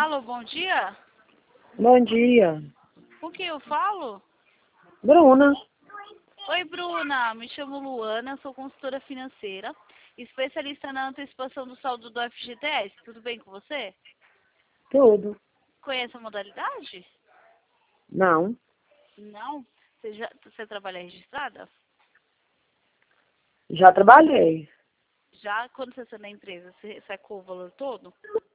Alô, bom dia. Bom dia. Com quem eu falo? Bruna. Oi, Bruna. Me chamo Luana, sou consultora financeira, especialista na antecipação do saldo do FGTS. Tudo bem com você? Tudo. Conhece a modalidade? Não. Não? Você trabalha registrada? Já trabalhei. Já quando você está na empresa, você sacou o valor todo?